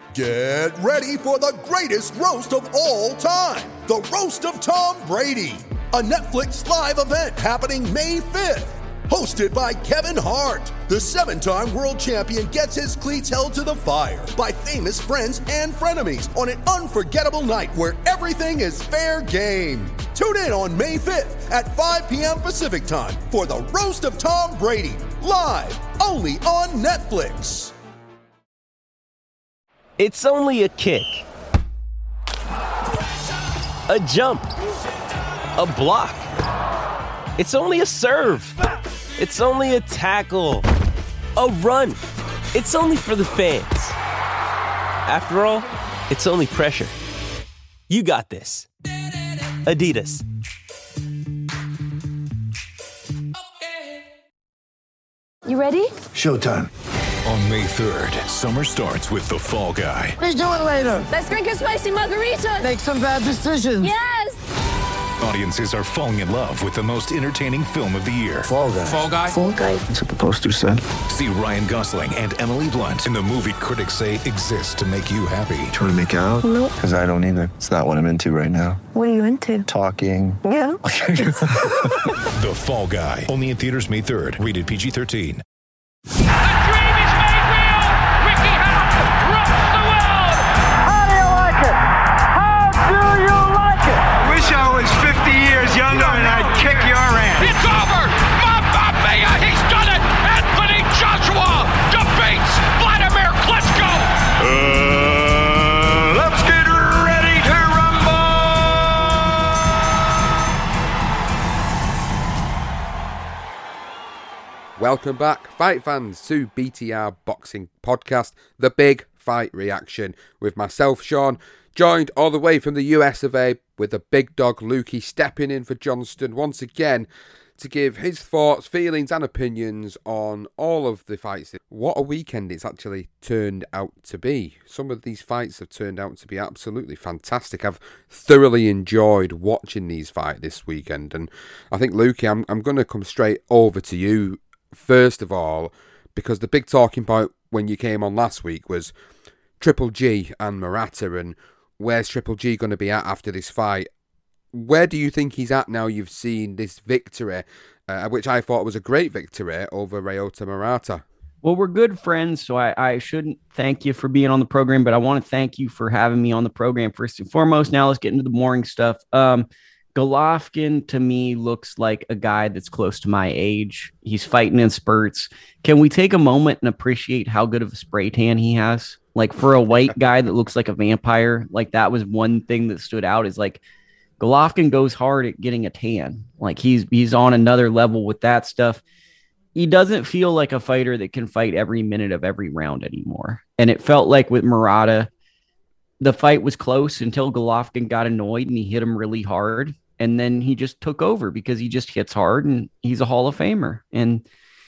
Get ready for the greatest roast of all time, the Roast of Tom Brady, a Netflix live event happening May 5th. Hosted by Kevin Hart, the 7-time world champion gets his cleats held to the fire by famous friends and frenemies on an unforgettable night where everything is fair game. Tune in on May 5th at 5 p.m. Pacific time for the Roast of Tom Brady, live only on Netflix. It's only a kick, a jump, a block. It's only a serve. It's only a tackle, a run. It's only for the fans. After all, it's only pressure. You got this. Adidas. You ready? Showtime. On May 3rd, summer starts with The Fall Guy. Let's do it later. Let's drink a spicy margarita. Make some bad decisions. Yes! Audiences are falling in love with the most entertaining film of the year. Fall Guy. Fall Guy? Fall guy. That's what the poster said. See Ryan Gosling and Emily Blunt in the movie critics say exists to make you happy. Trying to make it out? Nope. Because I don't either. It's not what I'm into right now. What are you into? Talking. Yeah. The Fall Guy. Only in theaters May 3rd. Rated PG-13. Wish I was 50 years younger and I'd kick your ass. It's over! Mamma Mia! He's done it! Anthony Joshua defeats Vladimir Klitschko! Let's get ready to rumble! Welcome back, fight fans, to BTR Boxing Podcast, the Big Fight Reaction, with myself, Sean, joined all the way from the US of A with the big dog Lukey stepping in for Johnston once again to give his thoughts, feelings and opinions on all of the fights. What a weekend it's actually turned out to be. Some of these fights have turned out to be absolutely fantastic. I've thoroughly enjoyed watching these fights this weekend, and I think, Lukey, I'm going to come straight over to you first of all, because the big talking point when you came on last week was Triple G and Murata, and where's Triple G going to be at after this fight? Where do you think he's at now you've seen this victory, which I thought was a great victory over Ryota Murata? Well, we're good friends, so I shouldn't thank you for being on the program, but I want to thank you for having me on the program first and foremost. Now let's get into the boring stuff. Golovkin, to me, looks like a guy that's close to my age. He's fighting in spurts. Can we take a moment and appreciate how good of a spray tan he has? Like, for a white guy that looks like a vampire, like, that was one thing that stood out, is like Golovkin goes hard at getting a tan. Like, he's on another level with that stuff. He doesn't feel like a fighter that can fight every minute of every round anymore. And it felt like with Murata, the fight was close until Golovkin got annoyed and he hit him really hard. And then he just took over because he just hits hard and he's a Hall of Famer. And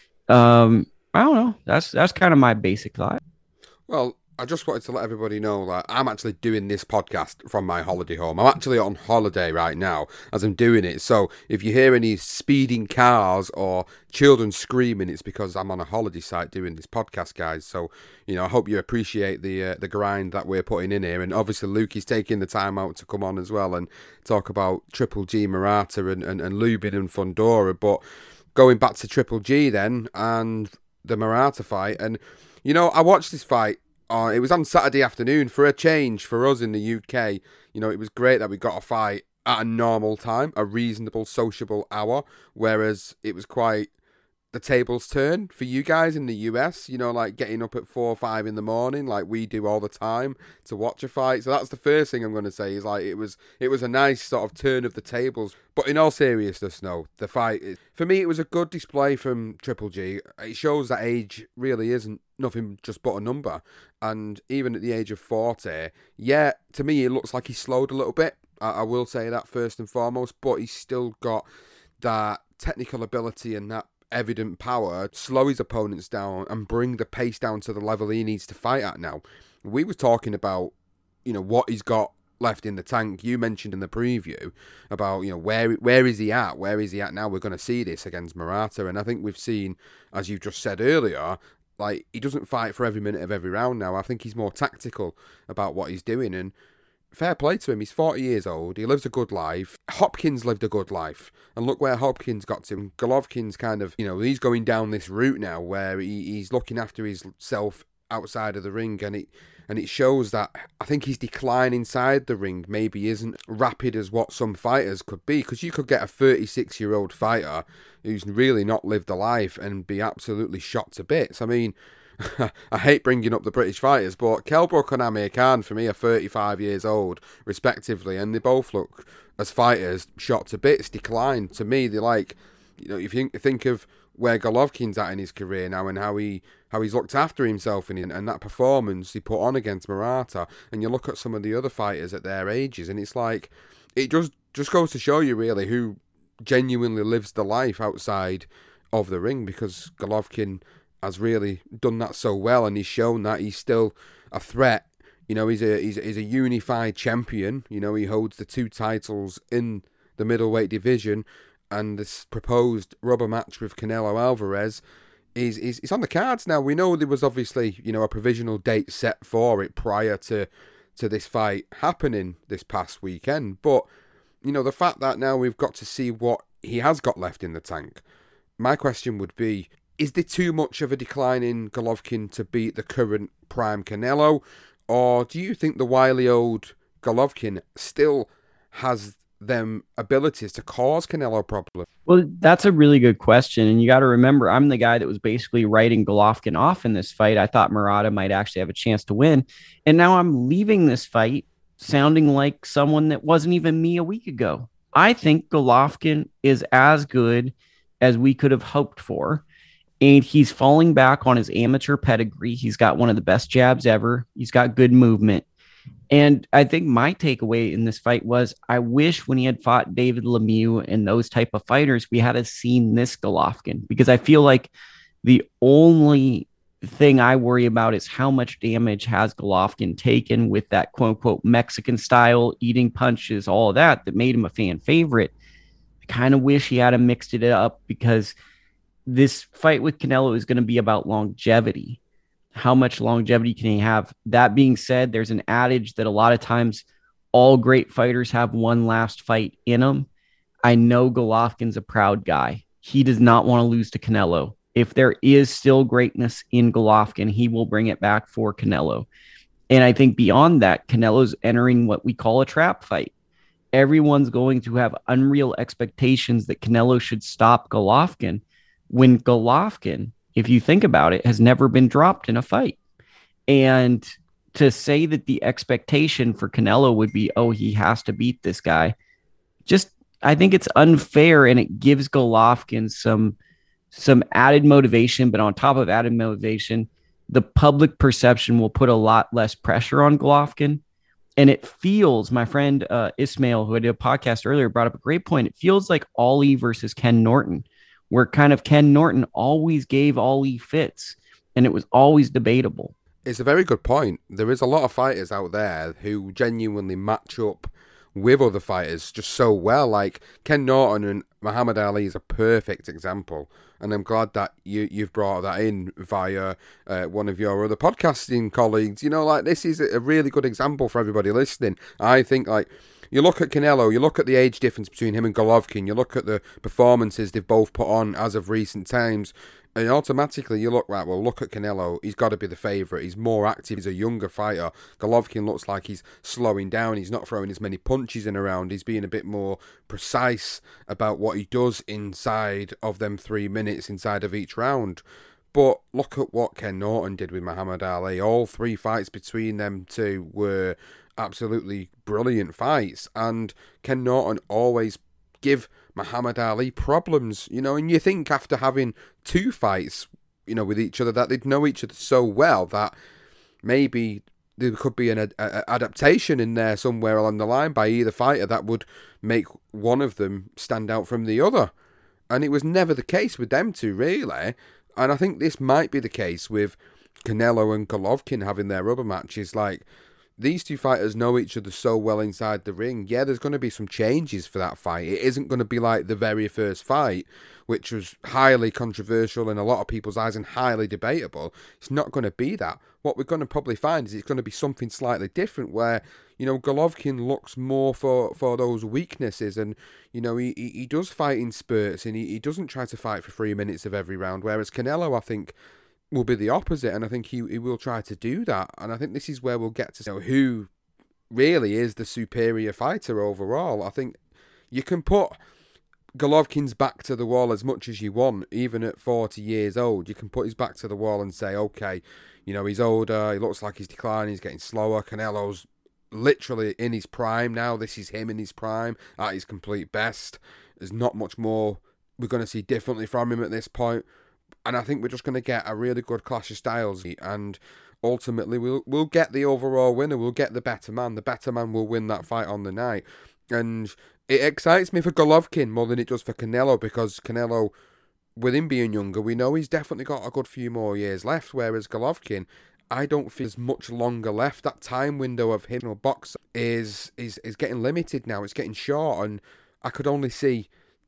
I don't know. That's kind of my basic thought. Well, I just wanted to let everybody know that I'm actually doing this podcast from my holiday home. I'm actually on holiday right now as I'm doing it. So if you hear any speeding cars or children screaming, it's because I'm on a holiday site doing this podcast, guys. So, you know, I hope you appreciate the grind that we're putting in here. And obviously Luke is taking the time out to come on as well and talk about Triple G, Murata and Lubin and Fundora. But going back to Triple G then and the Murata fight. And, you know, I watched this fight. It was on Saturday afternoon for a change for us in the UK. You know, it was great that we got a fight at a normal time, a reasonable, sociable hour, whereas it was quite the tables turn for you guys in the US, you know, like getting up at 4 or 5 in the morning like we do all the time to watch a fight. So that's the first thing I'm going to say, is like it was a nice sort of turn of the tables. But in all seriousness, no, the fight, for me, it was a good display from Triple G. It shows that age really isn't nothing just but a number. And even at the age of 40, yeah, to me, it looks like he slowed a little bit. I will say that first and foremost, but he's still got that technical ability and that evident power to slow his opponents down and bring the pace down to the level he needs to fight at now. We were talking about, you know, what he's got left in the tank. You mentioned in the preview about, you know, where is he at? Where is he at now? We're going to see this against Murata. And I think we've seen, as you just said earlier, like, he doesn't fight for every minute of every round now. I think he's more tactical about what he's doing, and fair play to him. He's 40 years old. He lives a good life. Hopkins lived a good life. And look where Hopkins got to. And Golovkin's kind of, he's going down this route now where he's looking after himself outside of the ring. And it shows that I think his decline inside the ring maybe isn't rapid as what some fighters could be. Because you could get a 36-year-old fighter who's really not lived a life and be absolutely shot to bits. I mean, I hate bringing up the British fighters, but Kell Brook and Amir Khan, for me, are 35 years old, respectively, and they both look, as fighters, shot to bits, declined. To me, they're like, if you think of where Golovkin's at in his career now and how he's looked after himself and that performance he put on against Murata, and you look at some of the other fighters at their ages, and it's like, it just goes to show you, really, who genuinely lives the life outside of the ring, because Golovkin has really done that so well, and he's shown that he's still a threat. He's a unified champion. He holds the 2 titles in the middleweight division, and this proposed rubber match with Canelo Alvarez is on the cards now. We know there was obviously a provisional date set for it prior to this fight happening this past weekend, but the fact that now we've got to see what he has got left in the tank. My question would be, is there too much of a decline in Golovkin to beat the current prime Canelo? Or do you think the wily old Golovkin still has them abilities to cause Canelo problems? Well, that's a really good question. And you got to remember, I'm the guy that was basically writing Golovkin off in this fight. I thought Murata might actually have a chance to win. And now I'm leaving this fight sounding like someone that wasn't even me a week ago. I think Golovkin is as good as we could have hoped for. And he's falling back on his amateur pedigree. He's got one of the best jabs ever. He's got good movement. And I think my takeaway in this fight was, I wish when he had fought David Lemieux and those type of fighters, we had seen this Golovkin, because I feel like the only thing I worry about is how much damage has Golovkin taken with that quote unquote Mexican style, eating punches, all of that made him a fan favorite. I kind of wish he had mixed it up, because this fight with Canelo is going to be about longevity. How much longevity can he have? That being said, there's an adage that a lot of times all great fighters have one last fight in them. I know Golovkin's a proud guy. He does not want to lose to Canelo. If there is still greatness in Golovkin, he will bring it back for Canelo. And I think beyond that, Canelo's entering what we call a trap fight. Everyone's going to have unreal expectations that Canelo should stop Golovkin, when Golovkin, if you think about it, has never been dropped in a fight. And to say that the expectation for Canelo would be, oh, he has to beat this guy, I think it's unfair, and it gives Golovkin some added motivation. But on top of added motivation, the public perception will put a lot less pressure on Golovkin. And it feels, my friend Ismail, who I did a podcast earlier, brought up a great point. It feels like Ali versus Ken Norton, where kind of Ken Norton always gave Ali fits, and it was always debatable. It's a very good point. There is a lot of fighters out there who genuinely match up with other fighters just so well. Like Ken Norton and Muhammad Ali is a perfect example, and I'm glad that you've brought that in via one of your other podcasting colleagues. This is a really good example for everybody listening. I think, you look at Canelo, you look at the age difference between him and Golovkin, you look at the performances they've both put on as of recent times, and automatically you look, right, well, look at Canelo, he's got to be the favourite, he's more active, he's a younger fighter. Golovkin looks like he's slowing down, he's not throwing as many punches in around, he's being a bit more precise about what he does inside of them 3 minutes inside of each round. But look at what Ken Norton did with Muhammad Ali. All 3 fights between them two were absolutely brilliant fights, and Ken Norton always give Muhammad Ali problems, and you think after having 2 fights, with each other, that they'd know each other so well that maybe there could be an adaptation in there somewhere along the line by either fighter that would make one of them stand out from the other. And it was never the case with them two, really. And I think this might be the case with Canelo and Golovkin having their rubber matches. these two fighters know each other so well inside the ring. Yeah, there's going to be some changes for that fight. It isn't going to be like the very first fight, which was highly controversial in a lot of people's eyes and highly debatable. It's not going to be that. What we're going to probably find is it's going to be something slightly different where, you know, Golovkin looks more for those weaknesses, and, you know, he does fight in spurts, and he doesn't try to fight for 3 minutes of every round, whereas Canelo, I think, will be the opposite, and I think he will try to do that. And I think this is where we'll get to know who really is the superior fighter overall. I think you can put Golovkin's back to the wall as much as you want, even at 40 years old. You can put his back to the wall and say, okay, you know, he's older, he looks like he's declining, he's getting slower. Canelo's literally in his prime now. This is him in his prime, at his complete best. There's not much more we're going to see differently from him at this point. And I think we're just going to get a really good clash of styles, and ultimately we'll get the overall winner. We'll get the better man. The better man will win that fight on the night. And it excites me for Golovkin more than it does for Canelo, because Canelo, with him being younger, we know he's definitely got a good few more years left, whereas Golovkin, I don't feel there's much longer left. That time window of him, boxer, is getting limited now. It's getting short, and I could only see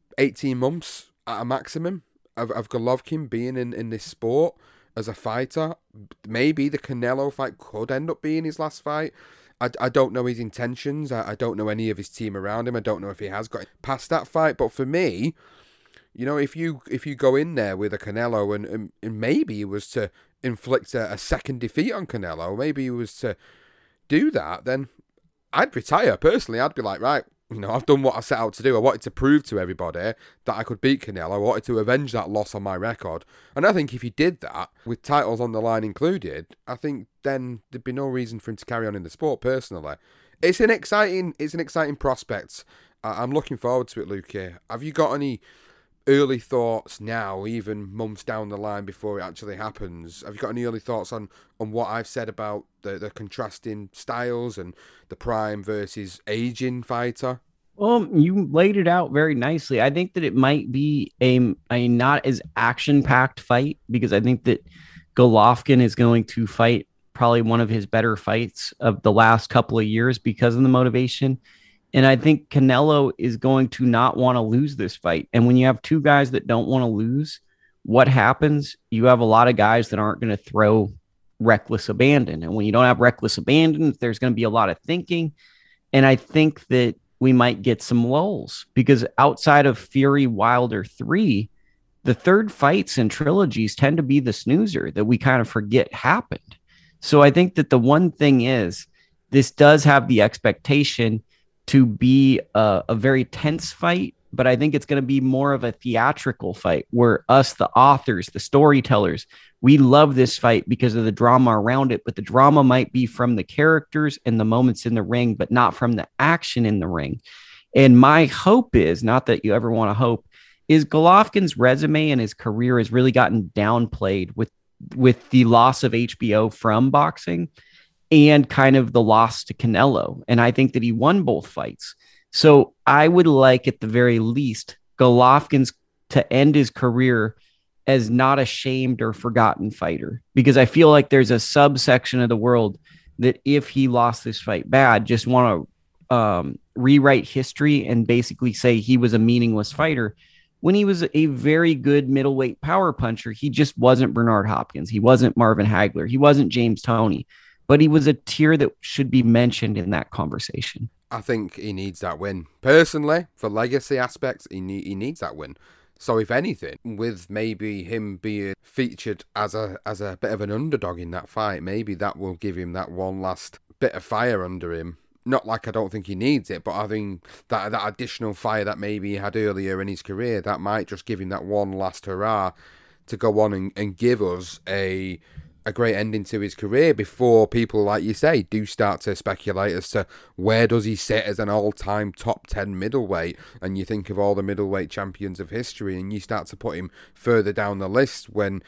18 months at a maximum of Golovkin being in this sport as a fighter. Maybe the Canelo fight could end up being his last fight. I don't know his intentions. I don't know any of his team around him. I don't know if he has got past that fight. But for me, you know, if you go in there with a Canelo and maybe it was to inflict a second defeat on Canelo, maybe it was to do that, then I'd retire. Personally, I'd be like, right, you know, I've done what I set out to do. I wanted to prove to everybody that I could beat Canelo. I wanted to avenge that loss on my record. And I think if he did that, with titles on the line included, I think then there'd be no reason for him to carry on in the sport, personally. It's an exciting prospect. I'm looking forward to it, Luke. Have you got any early thoughts now, even months down the line before it actually happens? Have you got any early thoughts on what I've said about the contrasting styles and the prime versus aging fighter? Well, you laid it out very nicely. I think that it might be a not as action-packed fight, because I think that Golovkin is going to fight probably one of his better fights of the last couple of years because of the motivation. And I think Canelo is going to not want to lose this fight. And when you have two guys that don't want to lose, what happens? You have a lot of guys that aren't going to throw reckless abandon. And when you don't have reckless abandon, there's going to be a lot of thinking. And I think that we might get some lulls, because outside of Fury Wilder 3, the third fights and trilogies tend to be the snoozer that we kind of forget happened. So I think that the one thing is, this does have the expectation to be a very tense fight, but I think it's going to be more of a theatrical fight where us, the authors, the storytellers, we love this fight because of the drama around it, but the drama might be from the characters and the moments in the ring, but not from the action in the ring. And my hope is, not that you ever want to hope, is Golovkin's resume and his career has really gotten downplayed with the loss of HBO from boxing and kind of the loss to Canelo. And I think that he won both fights. So I would like, at the very least, Golovkin's to end his career as not a shamed or forgotten fighter, because I feel like there's a subsection of the world that if he lost this fight bad, just want to rewrite history and basically say he was a meaningless fighter, when he was a very good middleweight power puncher. He just wasn't Bernard Hopkins. He wasn't Marvin Hagler. He wasn't James Toney. But he was a tier that should be mentioned in that conversation. I think he needs that win. Personally, for legacy aspects, he needs that win. So if anything, with maybe him being featured as a bit of an underdog in that fight, maybe that will give him that one last bit of fire under him. Not like I don't think he needs it, but I think that additional fire that maybe he had earlier in his career, that might just give him that one last hurrah to go on and give us a great ending to his career before people, like you say, do start to speculate as to where does he sit as an all-time top 10 middleweight. And you think of all the middleweight champions of history and you start to put him further down the list when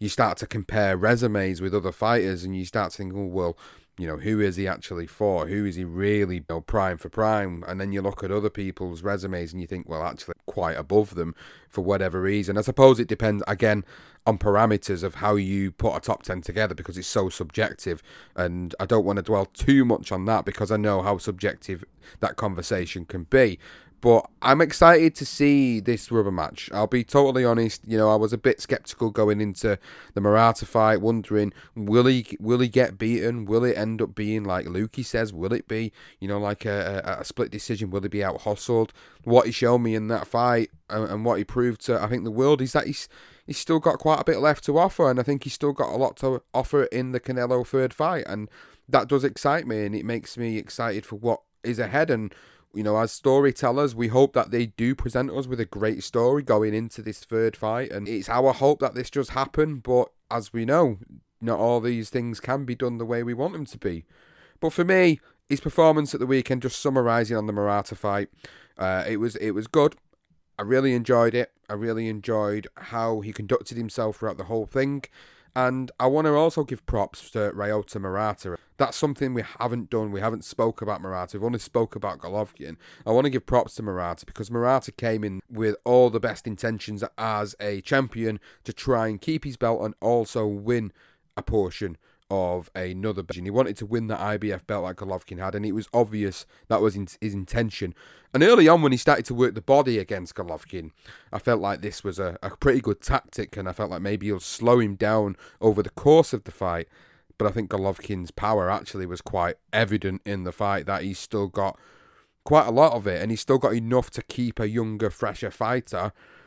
you start to compare resumes with other fighters, and you start to think, oh, well, you know, who is he actually for? Who is he really, you know, prime for prime? And then you look at other people's resumes and you think, well, actually quite above them for whatever reason. I suppose it depends, again, on parameters of how you put a top 10 together, because it's so subjective. And I don't want to dwell too much on that because I know how subjective that conversation can be. But I'm excited to see this rubber match. I'll be totally honest. You know, I was a bit skeptical going into the Murata fight, wondering, will he get beaten? Will it end up being like Lukey says? Will it be, you know, like a split decision? Will he be out hustled? What he showed me in that fight and what he proved to, I think, the world is that he's still got quite a bit left to offer, and I think he's still got a lot to offer in the Canelo third fight, and that does excite me, and it makes me excited for what is ahead. And you know, as storytellers, we hope that they do present us with a great story going into this third fight. And it's our hope that this does happen. But as we know, not all these things can be done the way we want them to be. But for me, his performance at the weekend, just summarising on the Murata fight, it was good. I really enjoyed it. I really enjoyed how he conducted himself throughout the whole thing. And I want to also give props to Ryota Murata. That's something we haven't done. We haven't spoke about Murata. We've only spoke about Golovkin. I want to give props to Murata because Murata came in with all the best intentions as a champion to try and keep his belt and also win a portion of another belt. He wanted to win the IBF belt like Golovkin had, and it was obvious that was his intention. And early on, when he started to work the body against Golovkin, I felt like this was a pretty good tactic, and I felt like maybe he'll slow him down over the course of the fight. But I think Golovkin's power actually was quite evident in the fight, that he's still got quite a lot of it, and he's still got enough to keep a younger, fresher fighter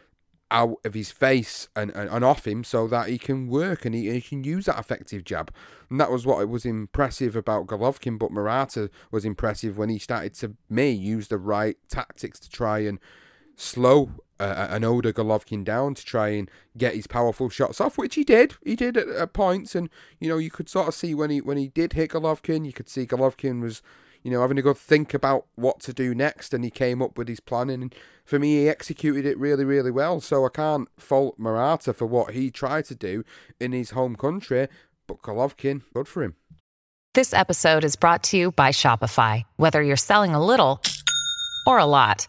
out of his face and off him so that he can work and he can use that effective jab. And that was what was impressive about Golovkin, but Murata was impressive when he started to use the right tactics to try and slow an older Golovkin down, to try and get his powerful shots off, which he did. He did at points, and you know, you could sort of see when he did hit Golovkin, you could see Golovkin was, you know, having to go think about what to do next, and he came up with his plan, and for me, he executed it really, really well. So I can't fault Murata for what he tried to do in his home country, but Golovkin, good for him. This episode is brought to you by Shopify. Whether you're selling a little or a lot,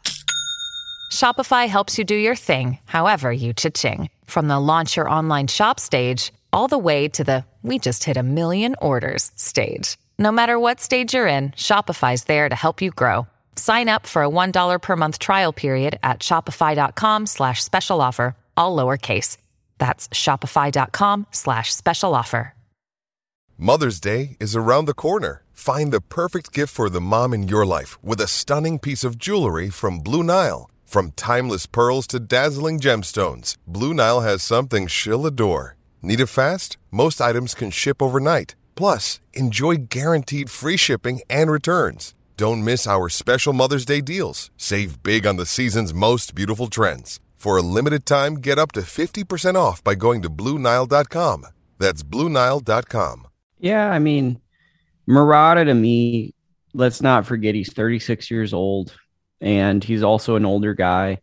Shopify helps you do your thing, however you cha-ching. From the launch your online shop stage, all the way to the we just hit 1 million orders stage. No matter what stage you're in, Shopify's there to help you grow. Sign up for a $1 per month trial period at shopify.com/special offer, all lowercase. That's shopify.com/special offer. Mother's Day is around the corner. Find the perfect gift for the mom in your life with a stunning piece of jewelry from Blue Nile. From timeless pearls to dazzling gemstones, Blue Nile has something she'll adore. Need it fast? Most items can ship overnight. Plus, enjoy guaranteed free shipping and returns. Don't miss our special Mother's Day deals. Save big on the season's most beautiful trends. For a limited time, get up to 50% off by going to BlueNile.com. That's BlueNile.com. Yeah, I mean, Murata, to me, let's not forget he's 36 years old, and he's also an older guy.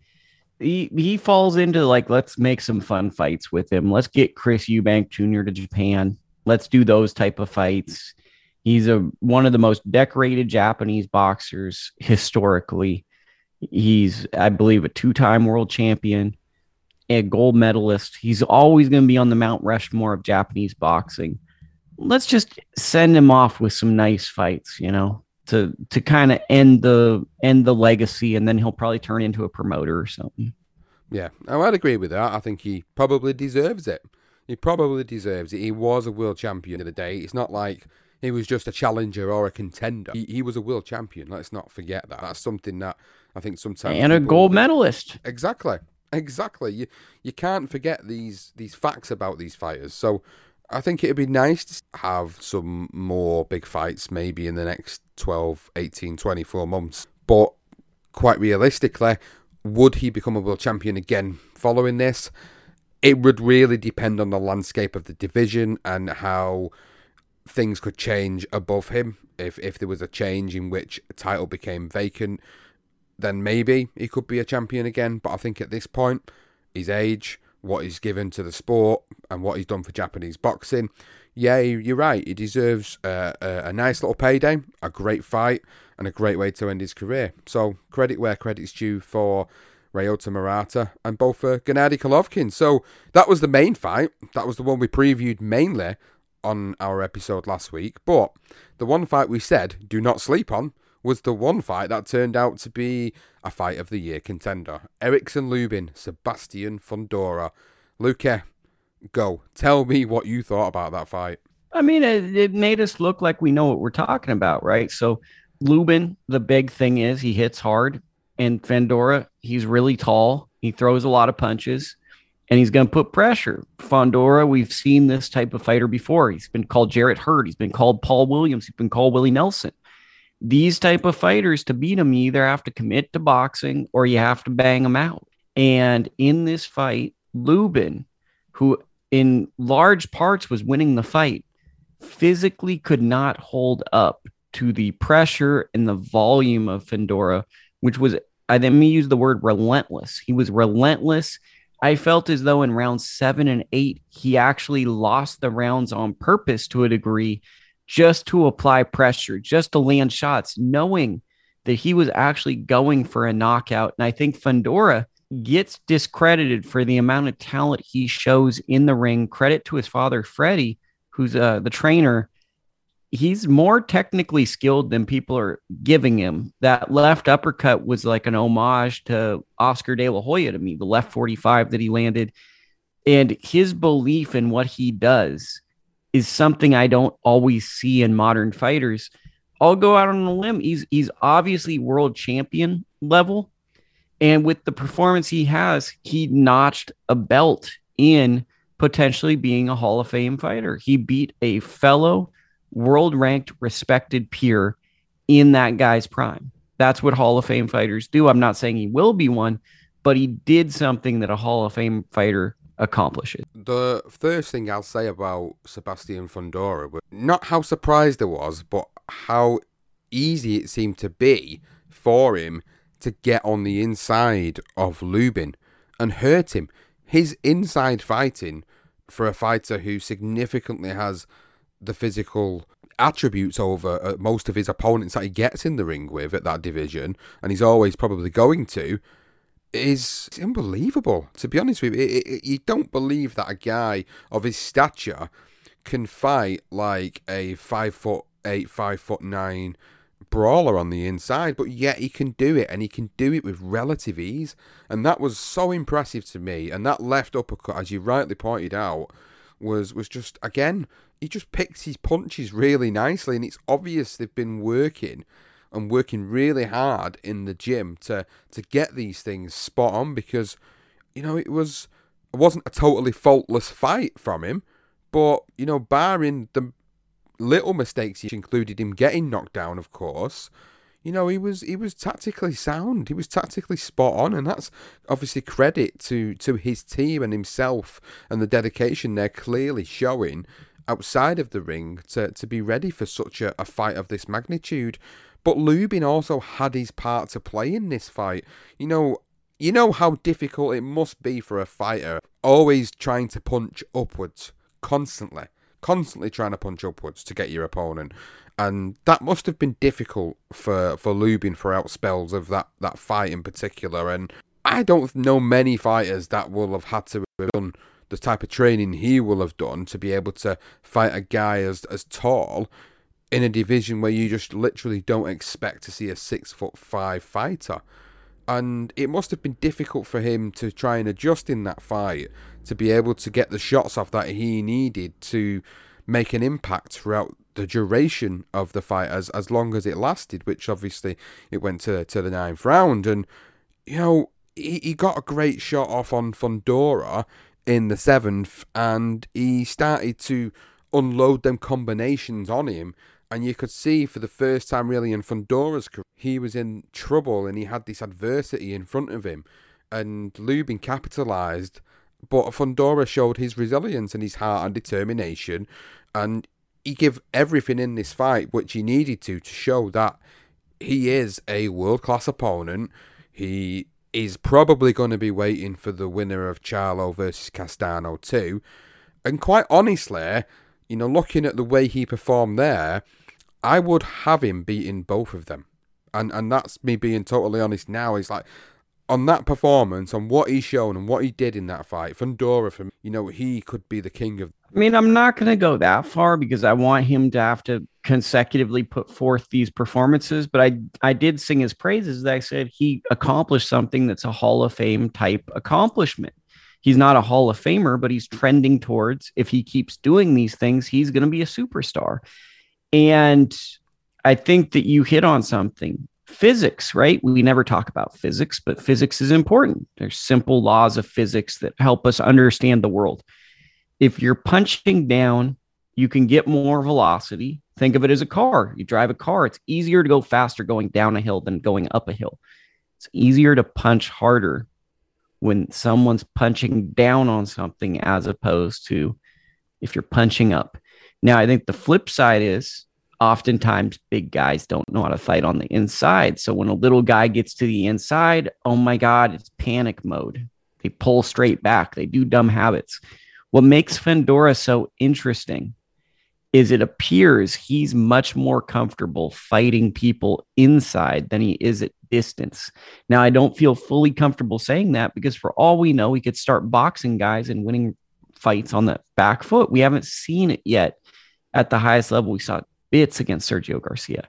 He falls into, like, let's make some fun fights with him. Let's get Chris Eubank Jr. to Japan. Let's do those type of fights. He's one of the most decorated Japanese boxers historically. He's, I believe, a 2-time world champion, a gold medalist. He's always going to be on the Mount Rushmore of Japanese boxing. Let's just send him off with some nice fights, you know, to kind of end the legacy, and then he'll probably turn into a promoter or something. Yeah, I'd agree with that. I think he probably deserves it. He probably deserves it. He was a world champion of the day. It's not like he was just a challenger or a contender. He was a world champion. Let's not forget that. That's something that I think sometimes... And a gold medalist. Exactly. You can't forget these facts about these fighters. So I think it'd be nice to have some more big fights maybe in the next 12, 18, 24 months. But quite realistically, would he become a world champion again following this? It would really depend on the landscape of the division and how things could change above him. If there was a change in which a title became vacant, then maybe he could be a champion again. But I think at this point, his age, what he's given to the sport and what he's done for Japanese boxing. Yeah, you're right. He deserves a nice little payday, a great fight, and a great way to end his career. So credit where credit's due for Ryota Murata and both for Gennady Golovkin. So that was the main fight. That was the one we previewed mainly on our episode last week. But the one fight we said do not sleep on was the one fight that turned out to be a fight of the year contender. Erickson Lubin, Sebastian Fundora. Luque, go. Tell me what you thought about that fight. I mean, it made us look like we know what we're talking about, right? So Lubin, the big thing is he hits hard. And Fundora, he's really tall. He throws a lot of punches. And he's going to put pressure. Fundora, we've seen this type of fighter before. He's been called Jarrett Hurd. He's been called Paul Williams. He's been called Willie Nelson. These type of fighters, to beat them, you either have to commit to boxing or you have to bang them out. And in this fight, Lubin, who in large parts was winning the fight, physically could not hold up to the pressure and the volume of Fundora, which was, let me use the word relentless. He was relentless. I felt as though in rounds 7 and 8, he actually lost the rounds on purpose to a degree, just to apply pressure, just to land shots, knowing that he was actually going for a knockout. And I think Fundora gets discredited for the amount of talent he shows in the ring. Credit to his father, Freddie, who's the trainer. He's more technically skilled than people are giving him. That left uppercut was like an homage to Oscar De La Hoya to me, the left 45 that he landed. And his belief in what he does is something I don't always see in modern fighters. I'll go out on a limb. He's obviously world champion level. And with the performance he has, he notched a belt in potentially being a Hall of Fame fighter. He beat a fellow world-ranked, respected peer in that guy's prime. That's what Hall of Fame fighters do. I'm not saying he will be one, but he did something that a Hall of Fame fighter accomplishes. The first thing I'll say about Sebastian Fundora was not how surprised I was, but how easy it seemed to be for him to get on the inside of Lubin and hurt him. His inside fighting for a fighter who significantly has the physical attributes over most of his opponents that he gets in the ring with at that division, and he's always probably going to, is unbelievable. To be honest with you, you don't believe that a guy of his stature can fight like a 5'8", 5'9" brawler on the inside, but yet he can do it, and he can do it with relative ease, and that was so impressive to me. And that left uppercut, as you rightly pointed out, was just, again, he just picks his punches really nicely, and it's obvious they've been working really hard in the gym to get these things spot on, because, you know, it wasn't a totally faultless fight from him, but, you know, barring the little mistakes, which included him getting knocked down, of course, you know, he was tactically sound. He was tactically spot on, and that's obviously credit to his team and himself and the dedication they're clearly showing outside of the ring to be ready for such a fight of this magnitude. But Lubin also had his part to play in this fight. You know how difficult it must be for a fighter always trying to punch upwards, constantly trying to punch upwards to get your opponent. And that must have been difficult for Lubin throughout spells of that fight in particular. And I don't know many fighters that will have had to have done the type of training he will have done to be able to fight a guy as tall in a division where you just literally don't expect to see a 6'5" fighter. And it must have been difficult for him to try and adjust in that fight to be able to get the shots off that he needed to make an impact throughout the duration of the fight as long as it lasted, which obviously it went to the 9th round. And, you know, he got a great shot off on Fundora in the 7th, and he started to unload them combinations on him, and you could see for the first time really in Fundora's career, he was in trouble and he had this adversity in front of him, and Lubin capitalised, but Fundora showed his resilience and his heart and determination, and he gave everything in this fight which he needed to show that he is a world-class opponent. He is probably going to be waiting for the winner of Charlo versus Castano 2. And quite honestly, you know, looking at the way he performed there, I would have him beating both of them. And that's me being totally honest now. It's like, on that performance, on what he's shown and what he did in that fight, Fundora, from, you know, he could be the king of... I mean, I'm not going to go that far because I want him to have to consecutively put forth these performances. But I did sing his praises. That I said he accomplished something that's a Hall of Fame type accomplishment. He's not a Hall of Famer, but he's trending towards, if he keeps doing these things, he's going to be a superstar. And I think that you hit on something. Physics, right? We never talk about physics, but physics is important. There's simple laws of physics that help us understand the world. If you're punching down, you can get more velocity. Think of it as a car. You drive a car. It's easier to go faster going down a hill than going up a hill. It's easier to punch harder when someone's punching down on something as opposed to if you're punching up. Now, I think the flip side is oftentimes big guys don't know how to fight on the inside. So when a little guy gets to the inside, oh my God, it's panic mode. They pull straight back. They do dumb habits. What makes Fundora so interesting is it appears he's much more comfortable fighting people inside than he is at distance. Now, I don't feel fully comfortable saying that because for all we know, he could start boxing guys and winning fights on the back foot. We haven't seen it yet at the highest level. We saw bits against Sergio Garcia.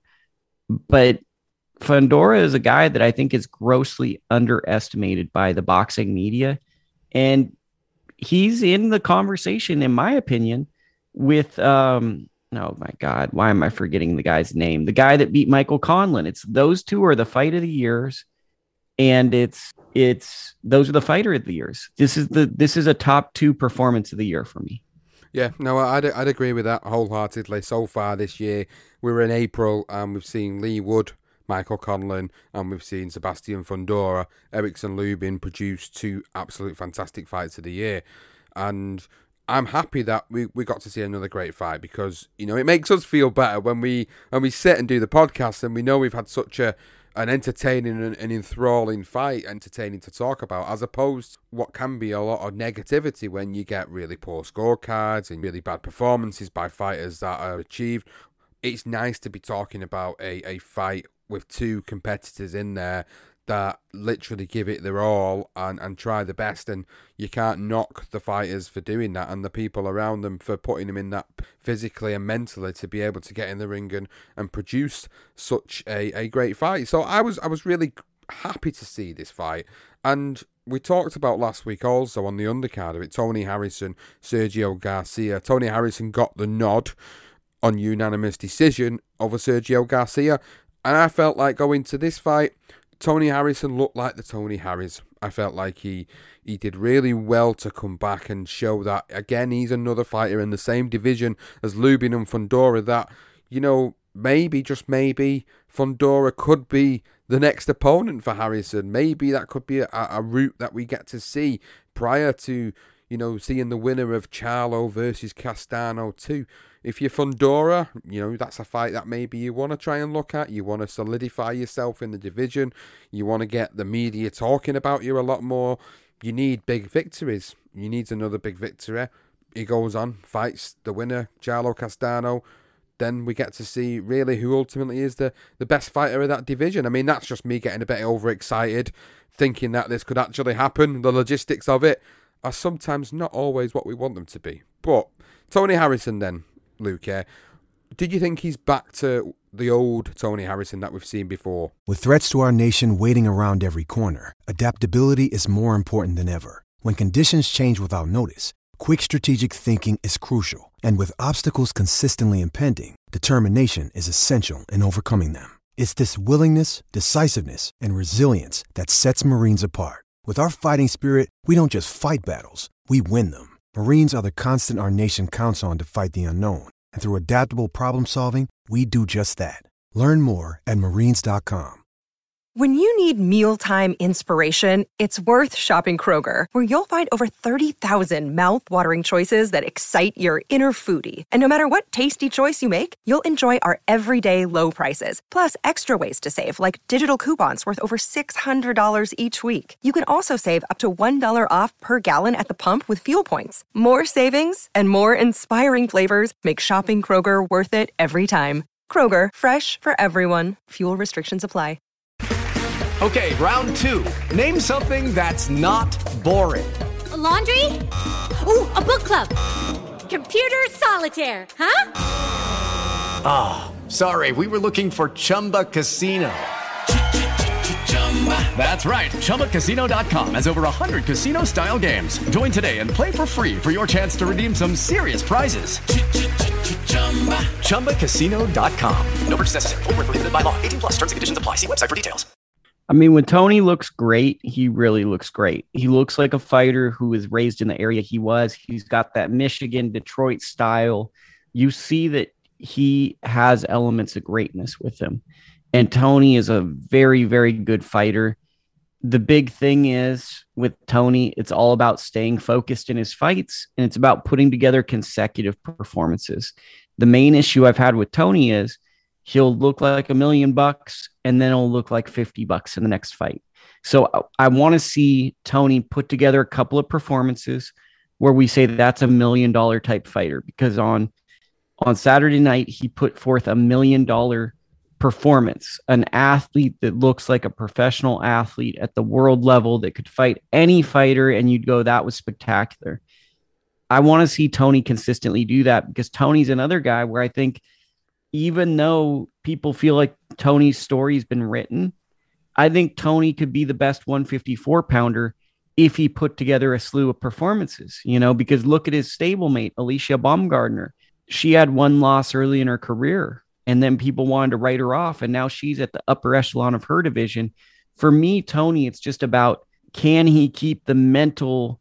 But Fundora is a guy that I think is grossly underestimated by the boxing media. And he's in the conversation, in my opinion, with, oh my God, why am I forgetting the guy's name? The guy that beat Michael Conlan. It's those two are the fight of the years. And it's those are the fighter of the years. This is a top 2 performance of the year for me. Yeah, no, I'd agree with that wholeheartedly. So far this year, we're in April and we've seen Lee Wood, Michael Conlan, and we've seen Sebastian Fundora, Erickson Lubin produce 2 absolute fantastic fights of the year. And I'm happy that we got to see another great fight because, you know, it makes us feel better when we sit and do the podcast and we know we've had such an entertaining and enthralling fight, entertaining to talk about, as opposed to what can be a lot of negativity when you get really poor scorecards and really bad performances by fighters that are achieved. It's nice to be talking about a fight with 2 competitors in there that literally give it their all and try the best, and you can't knock the fighters for doing that and the people around them for putting them in that physically and mentally to be able to get in the ring and produce such a great fight. So I was really happy to see this fight. And we talked about last week also on the undercard of it, Tony Harrison, Sergio Garcia. Tony Harrison got the nod on unanimous decision over Sergio Garcia, and I felt like going to this fight, Tony Harrison looked like the Tony Harris. I felt like he did really well to come back and show that, again, he's another fighter in the same division as Lubin and Fundora that, you know, maybe, just maybe, Fundora could be the next opponent for Harrison. Maybe that could be a route that we get to see prior to, you know, seeing the winner of Charlo versus Castano 2. If you're Fundora, you know, that's a fight that maybe you want to try and look at. You want to solidify yourself in the division. You want to get the media talking about you a lot more. You need big victories. You need another big victory. He goes on, fights the winner, Charlo Castano. Then we get to see really who ultimately is the best fighter of that division. I mean, that's just me getting a bit overexcited, thinking that this could actually happen. The logistics of it are sometimes not always what we want them to be. But Tony Harrison then, Luke, did you think he's back to the old Tony Harrison that we've seen before? With threats to our nation waiting around every corner, adaptability is more important than ever. When conditions change without notice, quick strategic thinking is crucial. And with obstacles consistently impending, determination is essential in overcoming them. It's this willingness, decisiveness, and resilience that sets Marines apart. With our fighting spirit, we don't just fight battles, we win them. Marines are the constant our nation counts on to fight the unknown. And through adaptable problem solving, we do just that. Learn more at Marines.com. When you need mealtime inspiration, it's worth shopping Kroger, where you'll find over 30,000 mouth-watering choices that excite your inner foodie. And no matter what tasty choice you make, you'll enjoy our everyday low prices, plus extra ways to save, like digital coupons worth over $600 each week. You can also save up to $1 off per gallon at the pump with fuel points. More savings and more inspiring flavors make shopping Kroger worth it every time. Kroger, fresh for everyone. Fuel restrictions apply. Okay, round two. Name something that's not boring. A laundry? Ooh, a book club. Computer solitaire, huh? Ah, oh, sorry, we were looking for Chumba Casino. That's right, ChumbaCasino.com has over 100 casino-style games. Join today and play for free for your chance to redeem some serious prizes. ChumbaCasino.com. No purchase necessary. Void where prohibited by law. 18+ terms and conditions apply. See website for details. I mean, when Tony looks great, he really looks great. He looks like a fighter who was raised in the area he was. He's got that Michigan, Detroit style. You see that he has elements of greatness with him. And Tony is a very, very good fighter. The big thing is with Tony, it's all about staying focused in his fights, and it's about putting together consecutive performances. The main issue I've had with Tony is he'll look like $1 million and then it'll look like $50 in the next fight. So I want to see Tony put together a couple of performances where we say that's $1 million type fighter, because on Saturday night, he put forth $1 million performance, an athlete that looks like a professional athlete at the world level that could fight any fighter. And you'd go, that was spectacular. I want to see Tony consistently do that, because Tony's another guy where I think, even though people feel like Tony's story's been written, I think Tony could be the best 154 pounder if he put together a slew of performances, because look at his stablemate, Alicia Baumgardner. She had one loss early in her career, and then people wanted to write her off, and now she's at the upper echelon of her division. For me, Tony, it's just about, can he keep the mental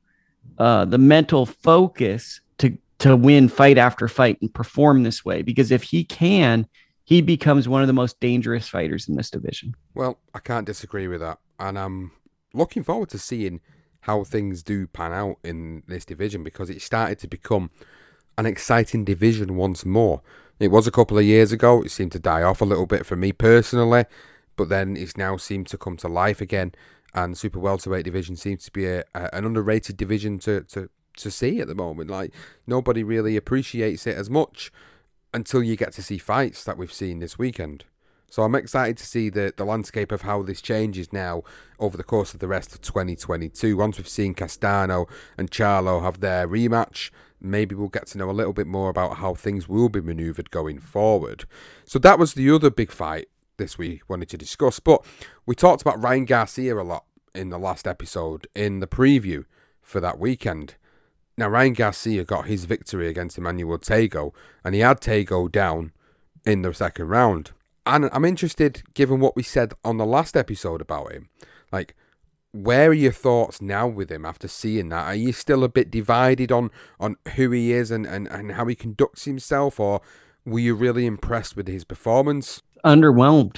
focus to win fight after fight and perform this way? Because if he can, he becomes one of the most dangerous fighters in this division. Well, I can't disagree with that. And I'm looking forward to seeing how things do pan out in this division, because it started to become an exciting division once more. It was a couple of years ago. It seemed to die off a little bit for me personally, but then it's now seemed to come to life again. And super welterweight division seems to be an underrated division to see at the moment. Like, nobody really appreciates it as much until you get to see fights that we've seen this weekend. So I'm excited to see the landscape of how this changes now over the course of the rest of 2022. Once we've seen Castano and Charlo have their rematch, maybe we'll get to know a little bit more about how things will be manoeuvred going forward. So that was the other big fight this week wanted to discuss. But we talked about Ryan Garcia a lot in the last episode, in the preview for that weekend. Now, Ryan Garcia got his victory against Emmanuel Tagoe, and he had Tagoe down in the second round. And I'm interested, given what we said on the last episode about him, like, where are your thoughts now with him after seeing that? Are you still a bit divided on who he is and how he conducts himself, or were you really impressed with his performance? Underwhelmed.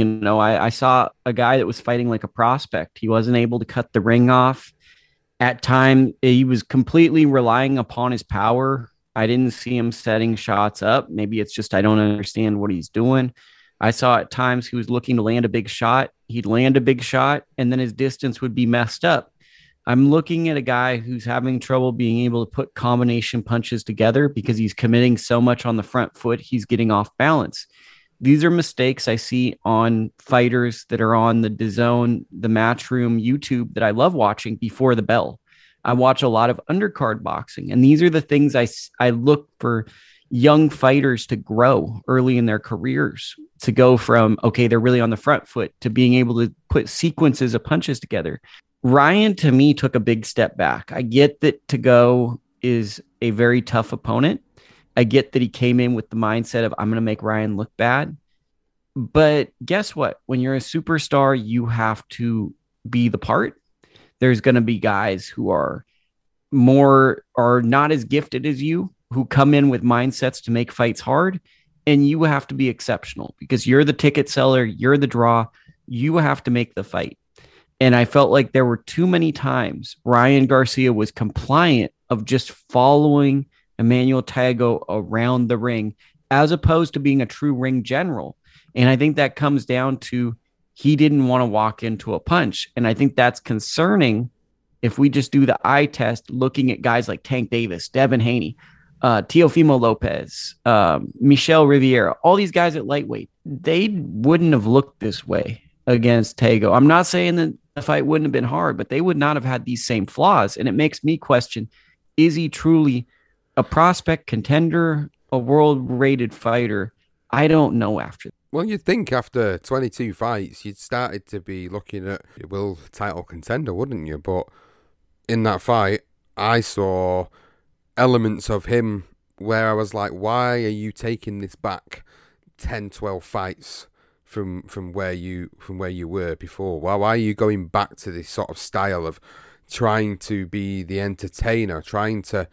I saw a guy that was fighting like a prospect. He wasn't able to cut the ring off. At time, he was completely relying upon his power. I didn't see him setting shots up. Maybe it's just I don't understand what he's doing. I saw at times he was looking to land a big shot. He'd land a big shot, and then his distance would be messed up. I'm looking at a guy who's having trouble being able to put combination punches together because he's committing so much on the front foot, he's getting off balance. These are mistakes I see on fighters that are on the DAZN, the Matchroom, YouTube that I love watching before the bell. I watch a lot of undercard boxing, and these are the things I look for young fighters to grow early in their careers, to go from, okay, they're really on the front foot, to being able to put sequences of punches together. Ryan, to me, took a big step back. I get that Tagoe is a very tough opponent. I get that he came in with the mindset of, I'm going to make Ryan look bad. But guess what? When you're a superstar, you have to be the part. There's going to be guys who are not as gifted as you, who come in with mindsets to make fights hard. And you have to be exceptional because you're the ticket seller. You're the draw. you have to make the fight. And I felt like there were too many times Ryan Garcia was compliant of just following Emmanuel Tagoe around the ring, as opposed to being a true ring general. And I think that comes down to he didn't want to walk into a punch. And I think that's concerning if we just do the eye test, looking at guys like Tank Davis, Devin Haney, Teofimo Lopez, Michel Riviera, all these guys at lightweight, they wouldn't have looked this way against Tagoe. I'm not saying that the fight wouldn't have been hard, but they would not have had these same flaws. And it makes me question, is he truly a prospect, contender, a world-rated fighter? I don't know after. Well, you'd think after 22 fights, you'd started to be looking at a world title contender, wouldn't you? But in that fight, I saw elements of him where I was like, why are you taking this back 10, 12 fights from where you were before? Why are you going back to this sort of style of trying to be the entertainer, trying to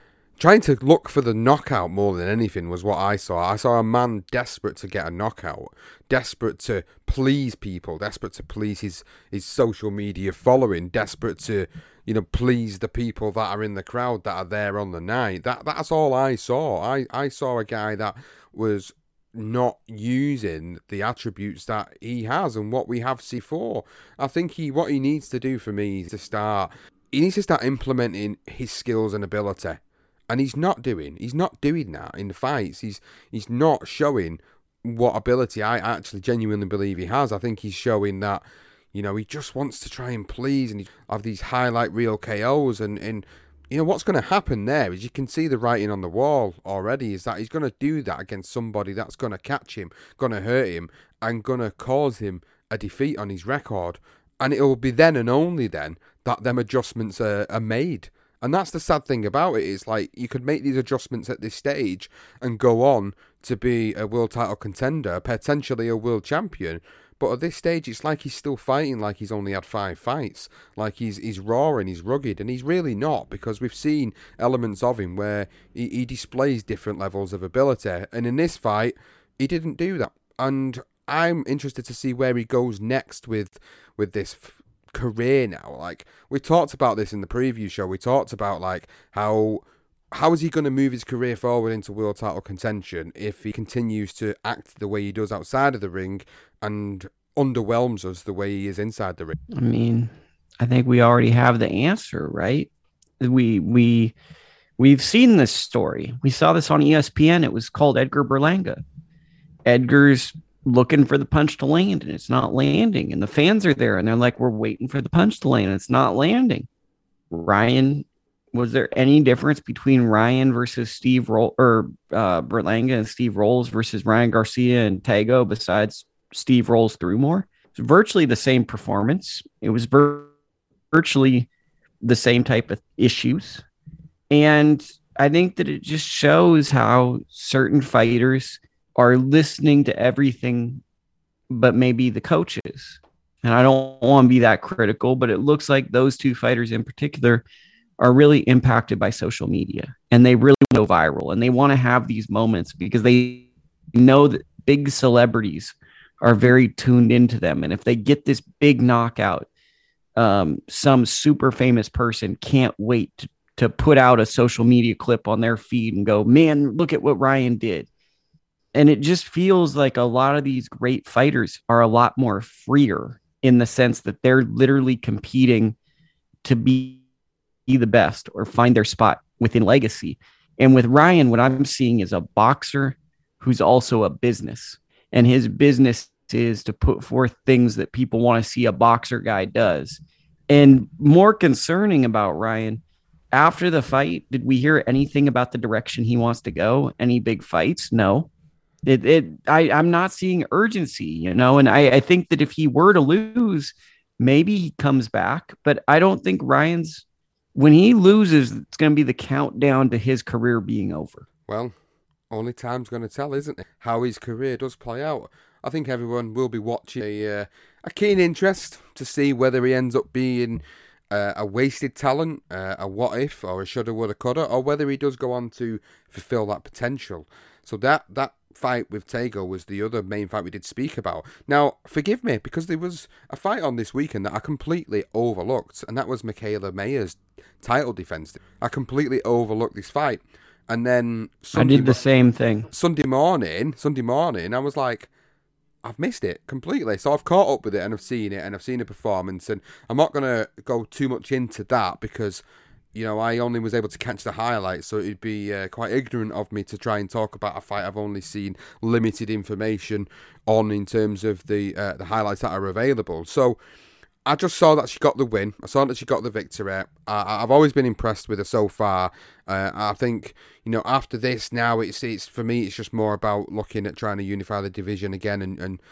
look for the knockout more than anything was what I saw. I saw a man desperate to get a knockout, desperate to please people, desperate to please his social media following, desperate to, please the people that are in the crowd that are there on the night. That's all I saw. I saw a guy that was not using the attributes that he has and what we have C4. I think what he needs to do for me is to start implementing his skills and ability. And he's not doing that in the fights. He's not showing what ability I actually genuinely believe he has. I think he's showing that, he just wants to try and please and have these highlight reel KOs. And what's going to happen there is you can see the writing on the wall already, is that he's going to do that against somebody that's going to catch him, going to hurt him, and going to cause him a defeat on his record. And it will be then and only then that them adjustments are made. And that's the sad thing about it, is like you could make these adjustments at this stage and go on to be a world title contender, potentially a world champion. But at this stage, it's like he's still fighting like he's only had 5 fights. Like he's raw and he's rugged, and he's really not, because we've seen elements of him where he displays different levels of ability. And in this fight, he didn't do that. And I'm interested to see where he goes next with this career now. Like, we talked about this in the preview show. We talked about like how is he going to move his career forward into world title contention if he continues to act the way he does outside of the ring and underwhelms us the way he is inside the ring? I mean, I think we already have the answer, right? We've seen this story. We saw this on ESPN. It was called Edgar Berlanga. Edgar's looking for the punch to land, and it's not landing. And the fans are there, and they're like, we're waiting for the punch to land, and it's not landing. Ryan, was there any difference between Ryan versus Steve Roll, or Berlanga and Steve Rolls versus Ryan Garcia and Tagoe besides Steve Rolls threw more? It was virtually the same performance. It was virtually the same type of issues. And I think that it just shows how certain fighters are listening to everything but maybe the coaches. And I don't want to be that critical, but it looks like those two fighters in particular are really impacted by social media, and they really go viral, and they want to have these moments because they know that big celebrities are very tuned into them. And if they get this big knockout, some super famous person can't wait to put out a social media clip on their feed and go, man, look at what Ryan did. And it just feels like a lot of these great fighters are a lot more freer in the sense that they're literally competing to be the best or find their spot within legacy. And with Ryan, what I'm seeing is a boxer who's also a business, and his business is to put forth things that people want to see a boxer guy does. And more concerning about Ryan, after the fight, did we hear anything about the direction he wants to go? Any big fights? No. I'm not seeing urgency, and I think that if he were to lose, maybe he comes back, but I don't think when he loses, it's going to be the countdown to his career being over. Well, only time's going to tell, isn't it? How his career does play out. I think everyone will be watching a keen interest to see whether he ends up being a wasted talent, a what if, or a shoulda, woulda, coulda, or whether he does go on to fulfill that potential. So that fight with Tago was the other main fight we did speak about. Now, forgive me, because there was a fight on this weekend that I completely overlooked, and that was Mikaela Mayer's title defense. I completely overlooked this fight. And then I did the same thing. Sunday morning, I was like, I've missed it completely. So I've caught up with it, and I've seen it, and I've seen a performance, and I'm not going to go too much into that because, you know, I only was able to catch the highlights, so it'd be quite ignorant of me to try and talk about a fight I've only seen limited information on in terms of the highlights that are available. So I just saw that she got the win. I saw that she got the victory. I've always been impressed with her so far. I think, you know, after this now, it's for me, it's just more about looking at trying to unify the division again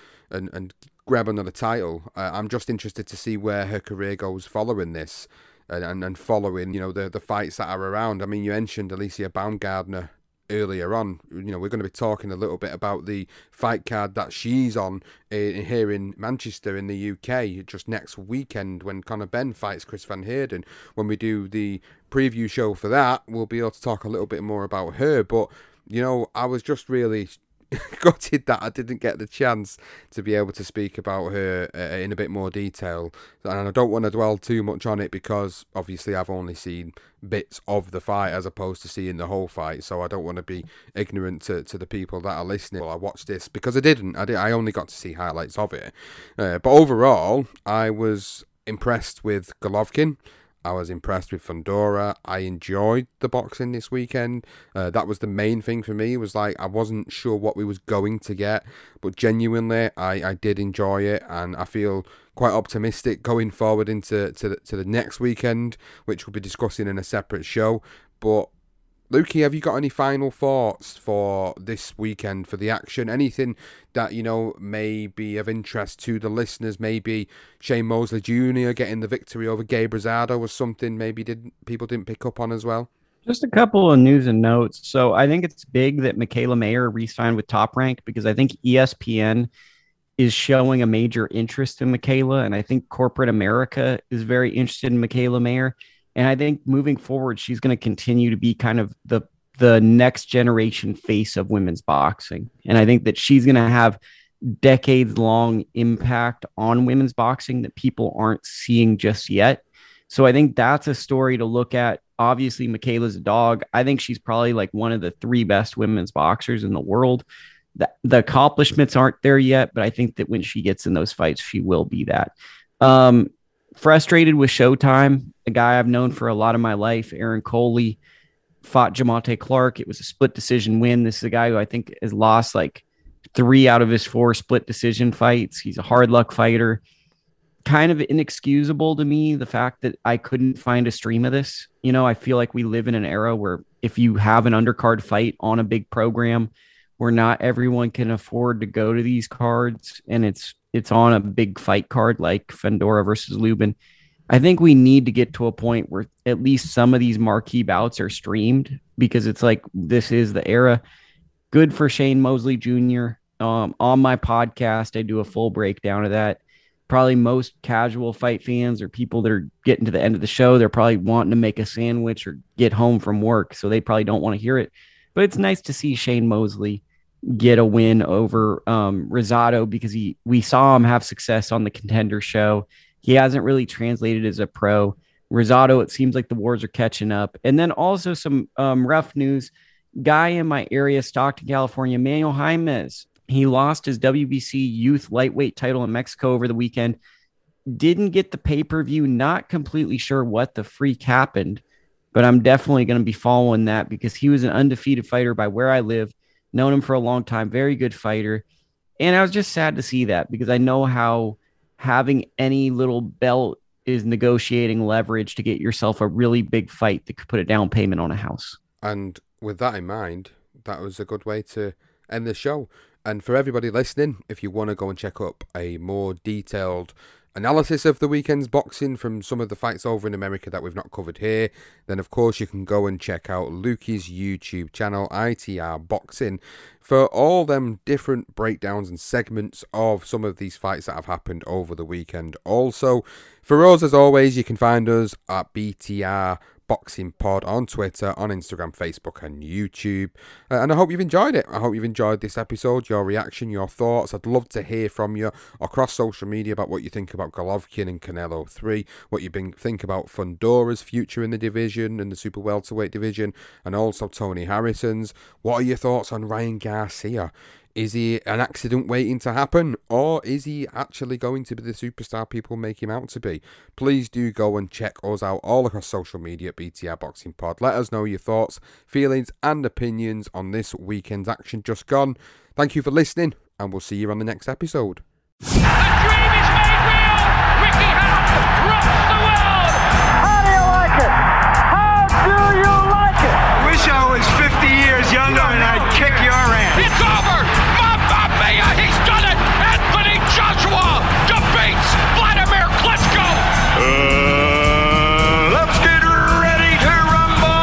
and grab another title. I'm just interested to see where her career goes following this and following, you know, the fights that are around. I mean, you mentioned Alicia Baumgardner earlier on. You know, we're going to be talking a little bit about the fight card that she's on here in Manchester in the UK just next weekend when Conor Benn fights Chris Van Heerden. When we do the preview show for that, we'll be able to talk a little bit more about her. But, you know, I was just really gutted that I didn't get the chance to be able to speak about her in a bit more detail, and I don't want to dwell too much on it because obviously I've only seen bits of the fight as opposed to seeing the whole fight, so I don't want to be ignorant to the people that are listening. Well, I watched this because I only got to see highlights of it, but overall I was impressed with Golovkin. I was impressed with Fundora. I enjoyed the boxing this weekend. That was the main thing for me. It was like I wasn't sure what we was going to get, but genuinely I did enjoy it, and I feel quite optimistic going forward into the next weekend, which we'll be discussing in a separate show. But Lukey, have you got any final thoughts for this weekend, for the action? Anything that, you know, may be of interest to the listeners? Maybe Shane Mosley Jr. getting the victory over Gabe Rosado was something maybe people didn't pick up on as well? Just a couple of news and notes. So I think it's big that Mikaela Mayer re-signed with Top Rank because I think ESPN is showing a major interest in Mikaela, and I think corporate America is very interested in Mikaela Mayer. And I think moving forward, she's going to continue to be kind of the next generation face of women's boxing. And I think that she's going to have decades-long impact on women's boxing that people aren't seeing just yet. So I think that's a story to look at. Obviously, Mikaela's a dog. I think she's probably like one of the 3 best women's boxers in the world. The accomplishments aren't there yet, but I think that when she gets in those fights, she will be that. Frustrated with Showtime, a guy I've known for a lot of my life. Aaron Coley fought Jamonte Clark. It was a split decision win. This is a guy who I think has lost like 3 out of his 4 split decision fights. He's a hard luck fighter. Kind of inexcusable to me, the fact that I couldn't find a stream of this. You know, I feel like we live in an era where if you have an undercard fight on a big program where not everyone can afford to go to these cards, and it's on a big fight card like Fundora versus Lubin, I think we need to get to a point where at least some of these marquee bouts are streamed, because it's like, this is the era. Good for Shane Mosley Jr. On my podcast, I do a full breakdown of that. Probably most casual fight fans or people that are getting to the end of the show, they're probably wanting to make a sandwich or get home from work, so they probably don't want to hear it. But it's nice to see Shane Mosley get a win over Rosado, because we saw him have success on the Contender show. He hasn't really translated as a pro. Rosado, it seems like the wars are catching up. And then also some rough news. Guy in my area, Stockton, California, Manuel Jaimes, he lost his WBC youth lightweight title in Mexico over the weekend. Didn't get the pay-per-view. Not completely sure what the freak happened, but I'm definitely going to be following that, because he was an undefeated fighter by where I live. Known him for a long time. Very good fighter. And I was just sad to see that, because I know how having any little belt is negotiating leverage to get yourself a really big fight that could put a down payment on a house. And with that in mind, that was a good way to end the show. And for everybody listening, if you want to go and check up a more detailed analysis of the weekend's boxing from some of the fights over in America that we've not covered here, then of course you can go and check out Lukey's YouTube channel, ITR Boxing, for all them different breakdowns and segments of some of these fights that have happened over the weekend. Also, for us, as always, you can find us at BTR Boxing Pod on Twitter, on Instagram, Facebook and YouTube. And I hope you've enjoyed it. I hope you've enjoyed this episode, your reaction, your thoughts. I'd love to hear from you across social media about what you think about Golovkin and Canelo 3, what you think about Fundora's future in the division, in the super welterweight division, and also Tony Harrison's. What are your thoughts on Ryan Garcia? Is he an accident waiting to happen, or is he actually going to be the superstar people make him out to be? Please do go and check us out all across social media at BTR Boxing Pod. Let us know your thoughts, feelings and opinions on this weekend's action just gone. Thank you for listening, and we'll see you on the next episode. The dream is made real! Ricky Hatton rocks the world! How do you like it? How do you like it? Wish I was 50 years younger and I'd kick your ass. It's over! Mamma Mia! He's done it! Anthony Joshua defeats Vladimir Klitschko! Let's get ready to rumble!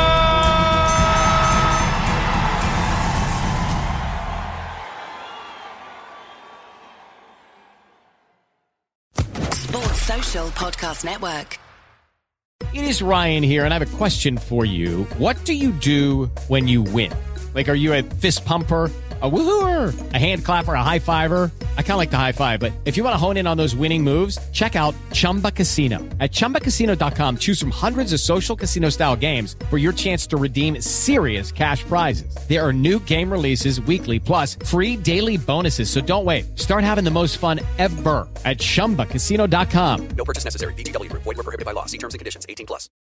Sports Social Podcast Network. It is Ryan here, and I have a question for you. What do you do when you win? Like, are you a fist pumper, a woohooer, a hand clapper, a high fiver? I kind of like the high five, but if you want to hone in on those winning moves, check out Chumba Casino. At ChumbaCasino.com, choose from hundreds of social casino-style games for your chance to redeem serious cash prizes. There are new game releases weekly, plus free daily bonuses, so don't wait. Start having the most fun ever at ChumbaCasino.com. No purchase necessary. VGW Group. Void where prohibited by law. See terms and conditions. 18+.